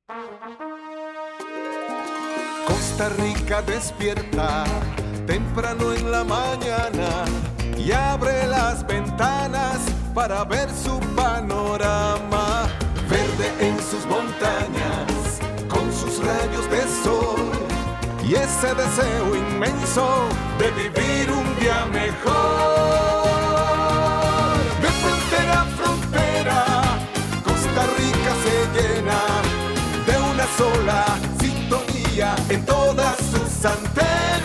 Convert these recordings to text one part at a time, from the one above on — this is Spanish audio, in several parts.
Costa Rica despierta temprano en la mañana y abre las ventanas para ver su panorama. Verde en sus montañas, con sus rayos de sol y ese deseo inmenso de vivir un día mejor. De frontera a frontera, Costa Rica se llena de una sola sintonía en todas sus antenas.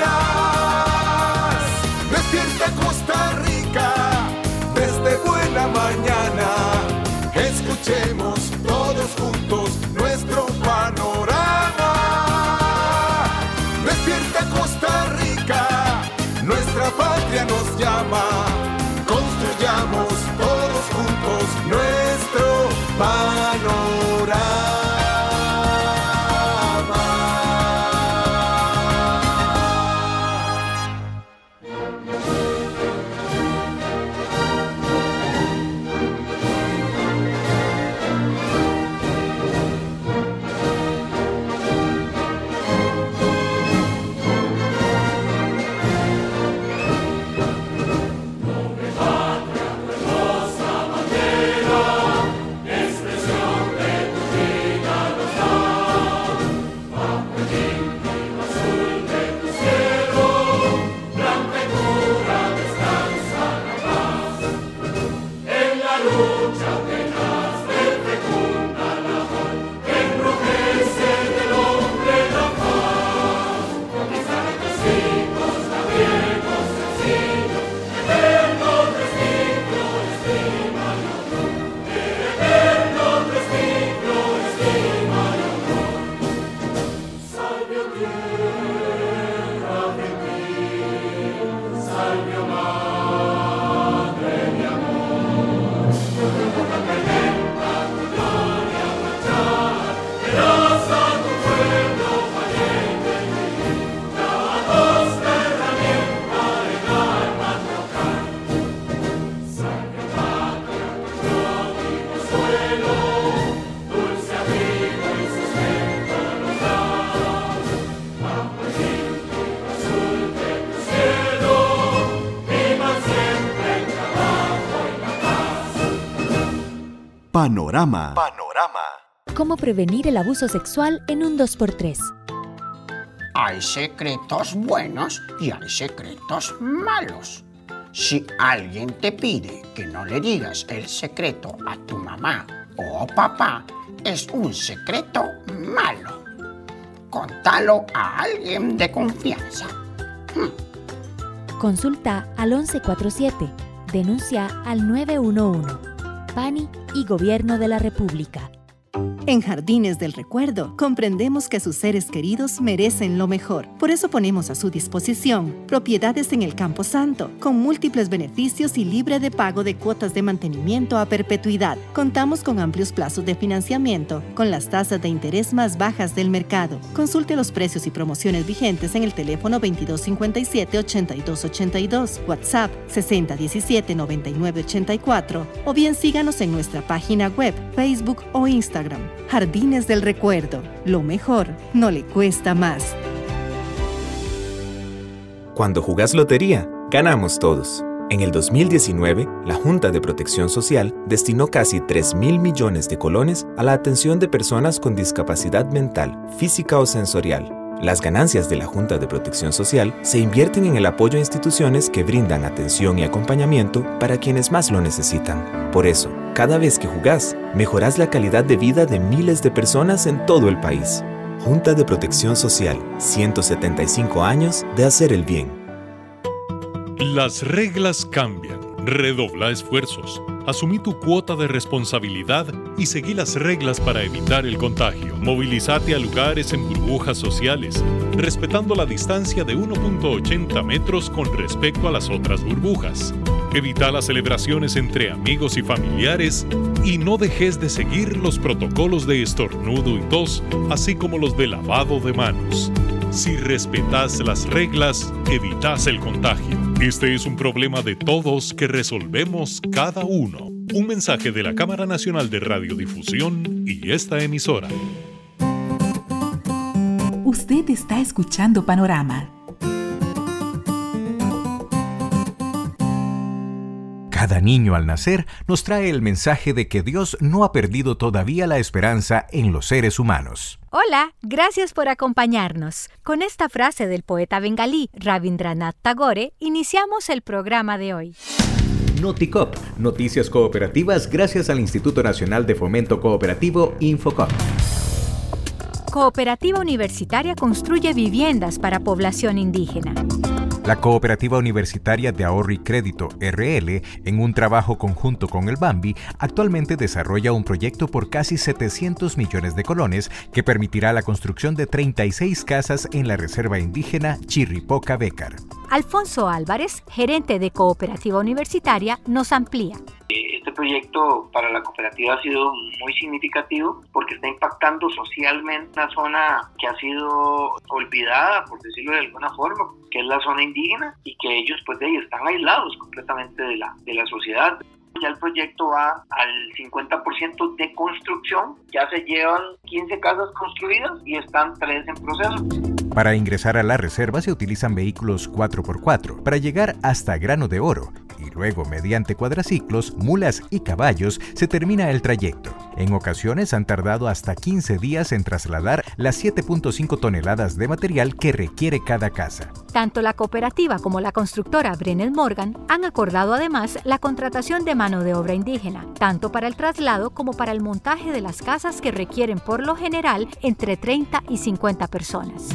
Despierta Costa Rica desde buena mañana. Escuchemos todos juntos nuestro panorama. Despierta Costa Rica, nuestra patria nos llama. Construyamos todos juntos nuestro panorama. Panorama. ¿Cómo prevenir el abuso sexual en un 2x3? Hay secretos buenos y hay secretos malos. Si alguien te pide que no le digas el secreto a tu mamá o papá, es un secreto malo. Contalo a alguien de confianza. Consulta al 1147. Denuncia al 911. PANI y Gobierno de la República. En Jardines del Recuerdo, comprendemos que sus seres queridos merecen lo mejor. Por eso ponemos a su disposición propiedades en el Campo Santo, con múltiples beneficios y libre de pago de cuotas de mantenimiento a perpetuidad. Contamos con amplios plazos de financiamiento, con las tasas de interés más bajas del mercado. Consulte los precios y promociones vigentes en el teléfono 2257-8282, WhatsApp 6017-9984, o bien síganos en nuestra página web, Facebook o Instagram. Jardines del Recuerdo. Lo mejor no le cuesta más. Cuando jugás lotería, ganamos todos. En el 2019, la Junta de Protección Social destinó casi 3.000 millones de colones a la atención de personas con discapacidad mental, física o sensorial. Las ganancias de la Junta de Protección Social se invierten en el apoyo a instituciones que brindan atención y acompañamiento para quienes más lo necesitan. Por eso, cada vez que jugás, mejorás la calidad de vida de miles de personas en todo el país. Junta de Protección Social, 175 años de hacer el bien. Las reglas cambian. Redobla esfuerzos. Asumí tu cuota de responsabilidad y seguí las reglas para evitar el contagio. Movilízate a lugares en burbujas sociales, respetando la distancia de 1.80 metros con respecto a las otras burbujas. Evita las celebraciones entre amigos y familiares y no dejes de seguir los protocolos de estornudo y tos, así como los de lavado de manos. Si respetas las reglas, evitas el contagio. Este es un problema de todos que resolvemos cada uno. Un mensaje de la Cámara Nacional de Radiodifusión y esta emisora. Usted está escuchando Panorama. Cada niño al nacer nos trae el mensaje de que Dios no ha perdido todavía la esperanza en los seres humanos. Hola, gracias por acompañarnos. Con esta frase del poeta bengalí Rabindranath Tagore, iniciamos el programa de hoy. Noticop, noticias cooperativas gracias al Instituto Nacional de Fomento Cooperativo Infocop. Cooperativa Universitaria construye viviendas para población indígena. La Cooperativa Universitaria de Ahorro y Crédito, RL, en un trabajo conjunto con el Bambi, actualmente desarrolla un proyecto por casi 700 millones de colones que permitirá la construcción de 36 casas en la reserva indígena Chirripoca-Bécar. Alfonso Álvarez, gerente de Cooperativa Universitaria, nos amplía. Este proyecto para la cooperativa ha sido muy significativo porque está impactando socialmente una zona que ha sido olvidada, por decirlo de alguna forma, que es la zona indígena, y que ellos pues están aislados completamente de la sociedad. Ya el proyecto va al 50% de construcción, ya se llevan 15 casas construidas y están 3 en proceso. Para ingresar a la reserva se utilizan vehículos 4x4 para llegar hasta Grano de Oro y luego mediante cuadraciclos, mulas y caballos se termina el trayecto. En ocasiones han tardado hasta 15 días en trasladar las 7.5 toneladas de material que requiere cada casa. Tanto la cooperativa como la constructora Brennel Morgan han acordado además la contratación de mano de obra indígena, tanto para el traslado como para el montaje de las casas que requieren por lo general entre 30 y 50 personas.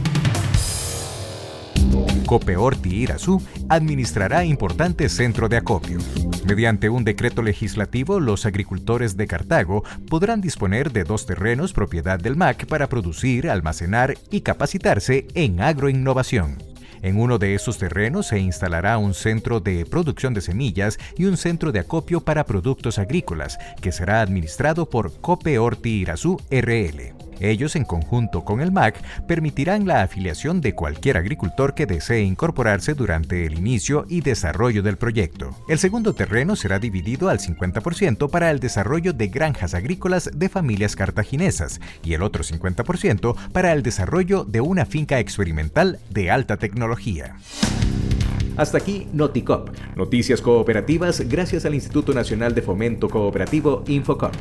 Copeorti Irazú administrará importante centro de acopio. Mediante un decreto legislativo, los agricultores de Cartago podrán disponer de 2 terrenos propiedad del MAC para producir, almacenar y capacitarse en agroinnovación. En uno de esos terrenos se instalará un centro de producción de semillas y un centro de acopio para productos agrícolas, que será administrado por Copeorti Irazú RL. Ellos, en conjunto con el MAC, permitirán la afiliación de cualquier agricultor que desee incorporarse durante el inicio y desarrollo del proyecto. El segundo terreno será dividido al 50% para el desarrollo de granjas agrícolas de familias cartaginesas y el otro 50% para el desarrollo de una finca experimental de alta tecnología. Hasta aquí Noticop, noticias cooperativas gracias al Instituto Nacional de Fomento Cooperativo Infocop.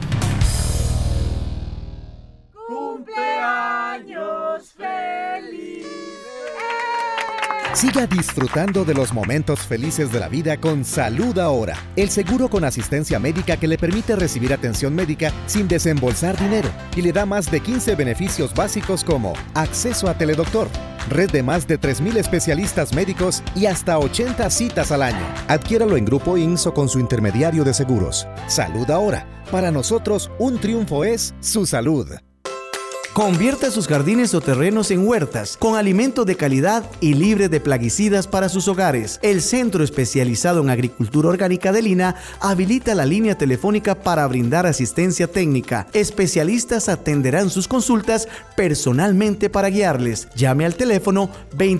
Siga disfrutando de los momentos felices de la vida con Salud Ahora, el seguro con asistencia médica que le permite recibir atención médica sin desembolsar dinero y le da más de 15 beneficios básicos como acceso a teledoctor, red de más de 3,000 especialistas médicos y hasta 80 citas al año. Adquiéralo en Grupo INS o con su intermediario de seguros. Salud Ahora. Para nosotros, un triunfo es su salud. Convierta sus jardines o terrenos en huertas, con alimento de calidad y libre de plaguicidas para sus hogares. El Centro Especializado en Agricultura Orgánica de Lina habilita la línea telefónica para brindar asistencia técnica. Especialistas atenderán sus consultas personalmente para guiarles. Llame al teléfono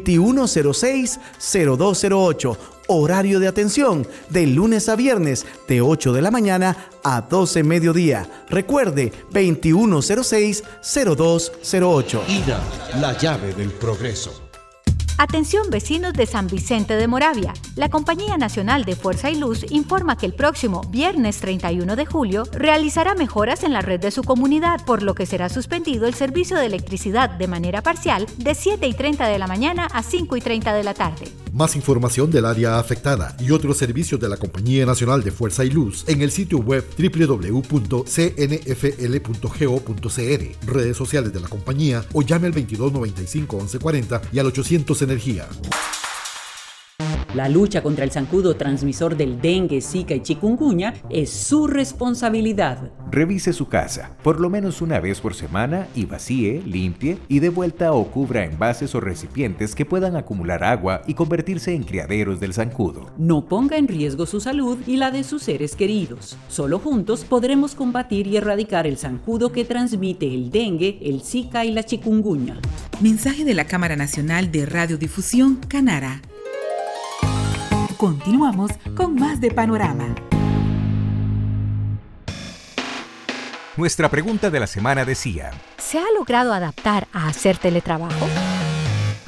2106-0208. Horario de atención de lunes a viernes de 8 de la mañana a 12 mediodía. Recuerde 2106-0208. IRA, la llave del progreso. Atención vecinos de San Vicente de Moravia. La Compañía Nacional de Fuerza y Luz informa que el próximo viernes 31 de julio realizará mejoras en la red de su comunidad, por lo que será suspendido el servicio de electricidad de manera parcial de 7:30 de la mañana a 5:30 de la tarde. Más información del área afectada y otros servicios de la Compañía Nacional de Fuerza y Luz en el sitio web www.cnfl.go.cr, redes sociales de la compañía o llame al 2295-1140 y al 800 Energía. La lucha contra el zancudo transmisor del dengue, zika y chikungunya es su responsabilidad. Revise su casa, por lo menos una vez por semana, y vacíe, limpie y dé vuelta o cubra envases o recipientes que puedan acumular agua y convertirse en criaderos del zancudo. No ponga en riesgo su salud y la de sus seres queridos. Solo juntos podremos combatir y erradicar el zancudo que transmite el dengue, el zika y la chikungunya. Mensaje de la Cámara Nacional de Radiodifusión, Canara. Continuamos con más de Panorama. Nuestra pregunta de la semana decía: ¿se ha logrado adaptar a hacer teletrabajo?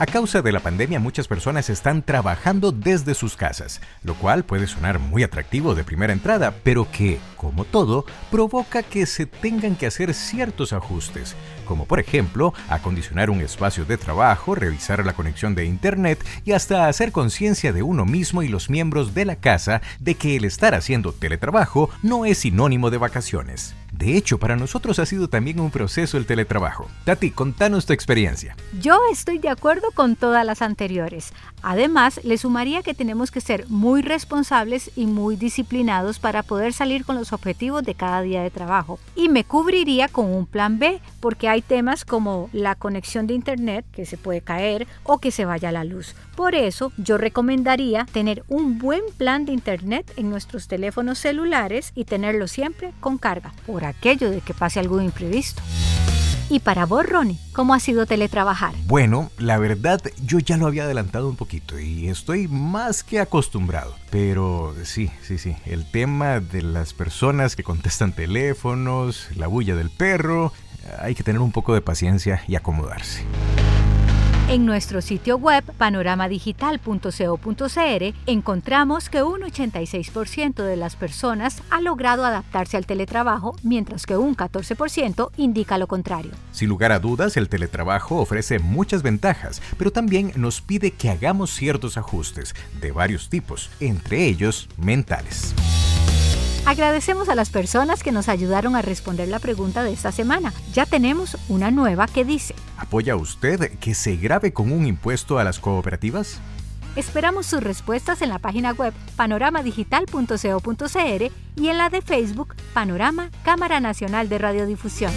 A causa de la pandemia, muchas personas están trabajando desde sus casas, lo cual puede sonar muy atractivo de primera entrada, pero que, como todo, provoca que se tengan que hacer ciertos ajustes, como por ejemplo, acondicionar un espacio de trabajo, revisar la conexión de internet y hasta hacer conciencia de uno mismo y los miembros de la casa de que el estar haciendo teletrabajo no es sinónimo de vacaciones. De hecho, para nosotros ha sido también un proceso el teletrabajo. Tati, contanos tu experiencia. Yo estoy de acuerdo con todas las anteriores. Además, le sumaría que tenemos que ser muy responsables y muy disciplinados para poder salir con los objetivos de cada día de trabajo. Y me cubriría con un plan B, porque hay temas como la conexión de internet que se puede caer o que se vaya la luz. Por eso, yo recomendaría tener un buen plan de internet en nuestros teléfonos celulares y tenerlo siempre con carga, por aquello de que pase algo imprevisto. Y para vos, Ronnie, ¿cómo ha sido teletrabajar? Bueno, la verdad, yo ya lo había adelantado un poquito y estoy más que acostumbrado. Pero sí, el tema de las personas que contestan teléfonos, la bulla del perro, hay que tener un poco de paciencia y acomodarse. En nuestro sitio web panoramadigital.co.cr encontramos que un 86% de las personas ha logrado adaptarse al teletrabajo, mientras que un 14% indica lo contrario. Sin lugar a dudas, el teletrabajo ofrece muchas ventajas, pero también nos pide que hagamos ciertos ajustes de varios tipos, entre ellos mentales. Agradecemos a las personas que nos ayudaron a responder la pregunta de esta semana. Ya tenemos una nueva que dice: ¿apoya usted que se grave con un impuesto a las cooperativas? Esperamos sus respuestas en la página web panoramadigital.co.cr y en la de Facebook Panorama Cámara Nacional de Radiodifusión.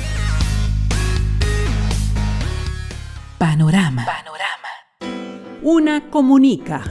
Panorama. Una comunica.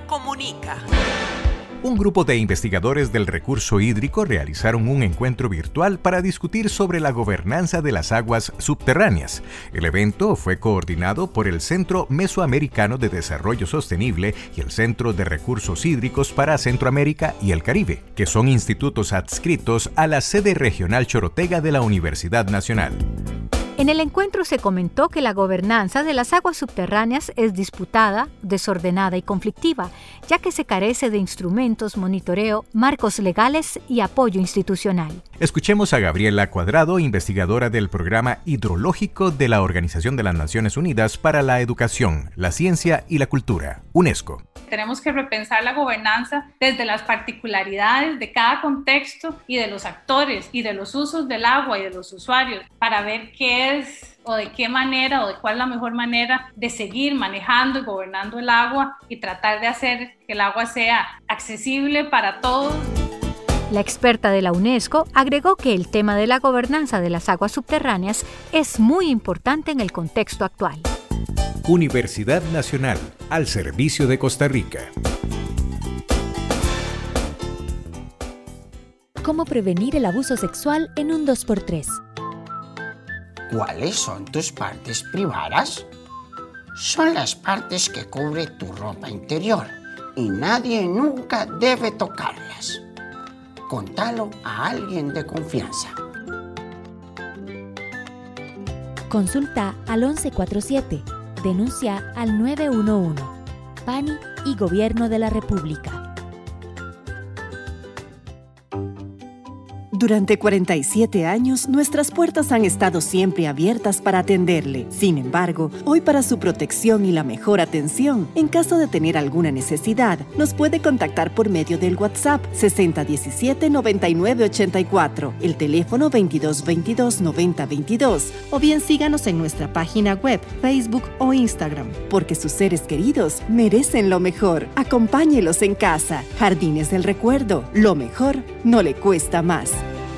Un grupo de investigadores del recurso hídrico realizaron un encuentro virtual para discutir sobre la gobernanza de las aguas subterráneas. El evento fue coordinado por el Centro Mesoamericano de Desarrollo Sostenible y el Centro de Recursos Hídricos para Centroamérica y el Caribe, que son institutos adscritos a la sede regional Chorotega de la Universidad Nacional. En el encuentro se comentó que la gobernanza de las aguas subterráneas es disputada, desordenada y conflictiva, ya que se carece de instrumentos, monitoreo, marcos legales y apoyo institucional. Escuchemos a Gabriela Cuadrado, investigadora del Programa Hidrológico de la Organización de las Naciones Unidas para la Educación, la Ciencia y la Cultura, UNESCO. Tenemos que repensar la gobernanza desde las particularidades de cada contexto y de los actores y de los usos del agua y de los usuarios para ver qué es o de qué manera o de cuál es la mejor manera de seguir manejando y gobernando el agua y tratar de hacer que el agua sea accesible para todos. La experta de la UNESCO agregó que el tema de la gobernanza de las aguas subterráneas es muy importante en el contexto actual. Universidad Nacional, al servicio de Costa Rica. ¿Cómo prevenir el abuso sexual en un 2x3? ¿Cuáles son tus partes privadas? Son las partes que cubre tu ropa interior y nadie nunca debe tocarlas. Contalo a alguien de confianza. Consulta al 1147. Denuncia al 911. PANI y Gobierno de la República. Durante 47 años, nuestras puertas han estado siempre abiertas para atenderle. Sin embargo, hoy para su protección y la mejor atención, en caso de tener alguna necesidad, nos puede contactar por medio del WhatsApp 6017-9984, el teléfono 2222-9022, o bien síganos en nuestra página web, Facebook o Instagram, porque sus seres queridos merecen lo mejor. Acompáñelos en casa. Jardines del Recuerdo, lo mejor no le cuesta más.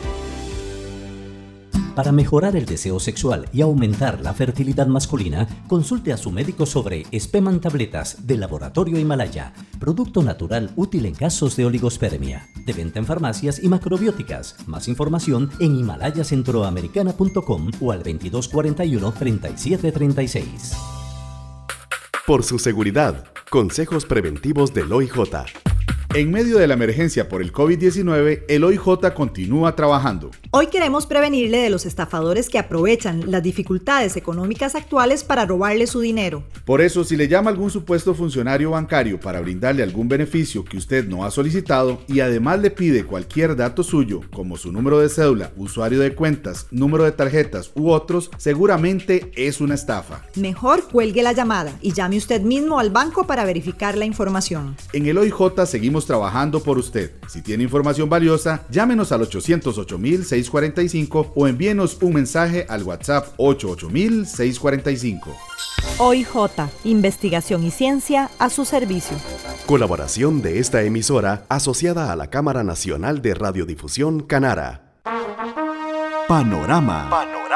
Para mejorar el deseo sexual y aumentar la fertilidad masculina, consulte a su médico sobre Speman Tabletas de Laboratorio Himalaya, producto natural útil en casos de oligospermia. De venta en farmacias y macrobióticas. Más información en himalayacentroamericana.com o al 2241-3736. Por su seguridad, consejos preventivos del OIJ. En medio de la emergencia por el COVID-19, el OIJ continúa trabajando. Hoy queremos prevenirle de los estafadores que aprovechan las dificultades económicas actuales para robarle su dinero. Por eso, si le llama algún supuesto funcionario bancario para brindarle algún beneficio que usted no ha solicitado y además le pide cualquier dato suyo, como su número de cédula, usuario de cuentas, número de tarjetas u otros, seguramente es una estafa. Mejor cuelgue la llamada y llame usted mismo al banco para verificar la información. En el OIJ seguimos trabajando por usted. Si tiene información valiosa, llámenos al 808-645 o envíenos un mensaje al WhatsApp 880-645. OIJ, investigación y ciencia a su servicio. Colaboración de esta emisora asociada a la Cámara Nacional de Radiodifusión Canara. Panorama.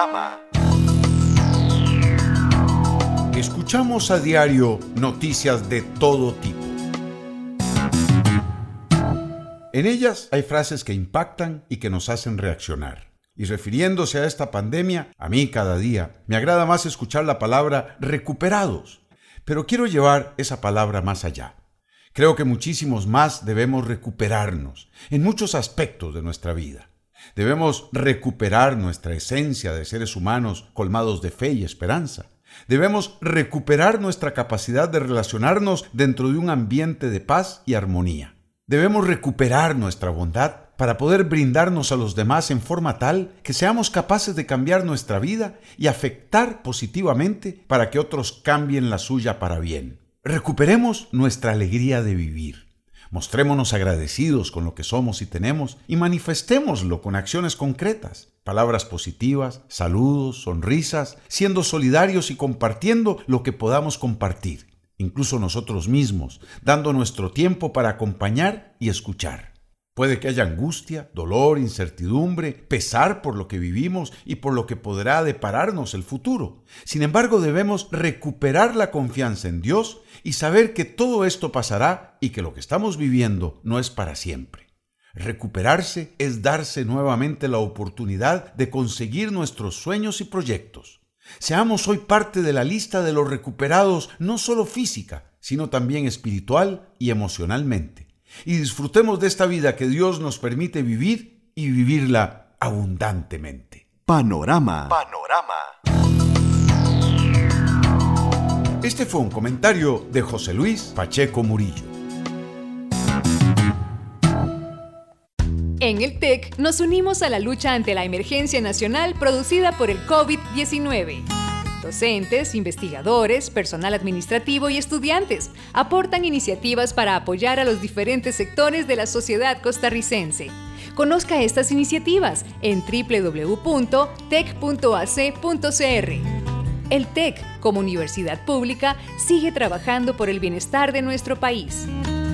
Escuchamos a diario noticias de todo tipo. En ellas hay frases que impactan y que nos hacen reaccionar. Y refiriéndose a esta pandemia, a mí cada día me agrada más escuchar la palabra recuperados. Pero quiero llevar esa palabra más allá. Creo que muchísimos más debemos recuperarnos en muchos aspectos de nuestra vida. Debemos recuperar nuestra esencia de seres humanos colmados de fe y esperanza. Debemos recuperar nuestra capacidad de relacionarnos dentro de un ambiente de paz y armonía. Debemos recuperar nuestra bondad para poder brindarnos a los demás en forma tal que seamos capaces de cambiar nuestra vida y afectar positivamente para que otros cambien la suya para bien. Recuperemos nuestra alegría de vivir. Mostrémonos agradecidos con lo que somos y tenemos y manifestémoslo con acciones concretas, palabras positivas, saludos, sonrisas, siendo solidarios y compartiendo lo que podamos compartir, incluso nosotros mismos, dando nuestro tiempo para acompañar y escuchar. Puede que haya angustia, dolor, incertidumbre, pesar por lo que vivimos y por lo que podrá depararnos el futuro. Sin embargo, debemos recuperar la confianza en Dios y saber que todo esto pasará y que lo que estamos viviendo no es para siempre. Recuperarse es darse nuevamente la oportunidad de conseguir nuestros sueños y proyectos. Seamos hoy parte de la lista de los recuperados, no solo física, sino también espiritual y emocionalmente. Y disfrutemos de esta vida que Dios nos permite vivir y vivirla abundantemente. Panorama. Este fue un comentario de José Luis Pacheco Murillo. En el TEC nos unimos a la lucha ante la emergencia nacional producida por el COVID-19. Docentes, investigadores, personal administrativo y estudiantes aportan iniciativas para apoyar a los diferentes sectores de la sociedad costarricense. Conozca estas iniciativas en www.tec.ac.cr. El TEC, como universidad pública, sigue trabajando por el bienestar de nuestro país.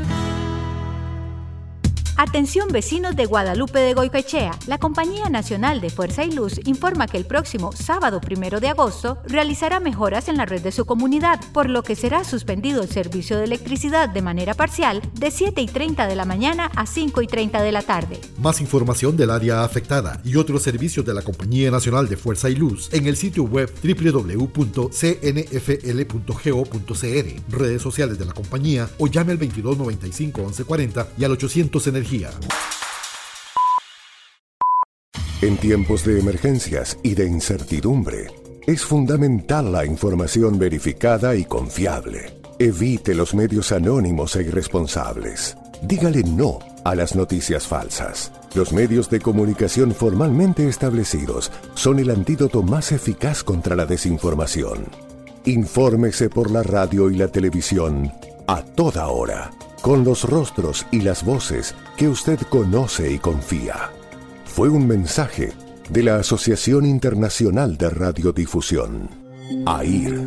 Atención vecinos de Guadalupe de Goicoechea, la Compañía Nacional de Fuerza y Luz informa que el próximo sábado 1 de agosto realizará mejoras en la red de su comunidad, por lo que será suspendido el servicio de electricidad de manera parcial de 7:30 de la mañana a 5:30 de la tarde. Más información del área afectada y otros servicios de la Compañía Nacional de Fuerza y Luz en el sitio web www.cnfl.go.cr, redes sociales de la compañía o llame al 2295 1140 y al 800 Energía. En tiempos de emergencias y de incertidumbre, es fundamental la información verificada y confiable. Evite los medios anónimos e irresponsables. Dígale no a las noticias falsas. Los medios de comunicación formalmente establecidos son el antídoto más eficaz contra la desinformación. Infórmese por la radio y la televisión a toda hora, con los rostros y las voces que usted conoce y confía. Fue un mensaje de la Asociación Internacional de Radiodifusión, AIR.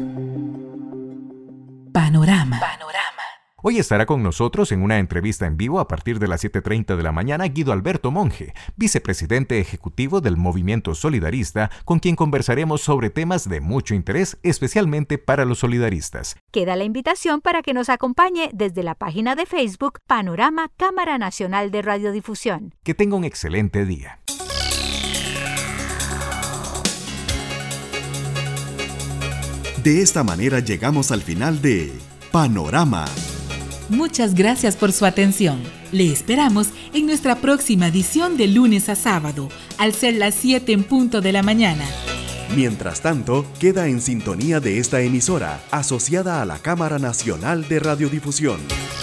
Panorama. Hoy estará con nosotros en una entrevista en vivo a partir de las 7:30 de la mañana Guido Alberto Monge, vicepresidente ejecutivo del Movimiento Solidarista, con quien conversaremos sobre temas de mucho interés, especialmente para los solidaristas. Queda la invitación para que nos acompañe desde la página de Facebook Panorama Cámara Nacional de Radiodifusión. Que tenga un excelente día. De esta manera llegamos al final de Panorama. Muchas gracias por su atención. Le esperamos en nuestra próxima edición de lunes a sábado, al ser las 7 en punto de la mañana. Mientras tanto, queda en sintonía de esta emisora, asociada a la Cámara Nacional de Radiodifusión.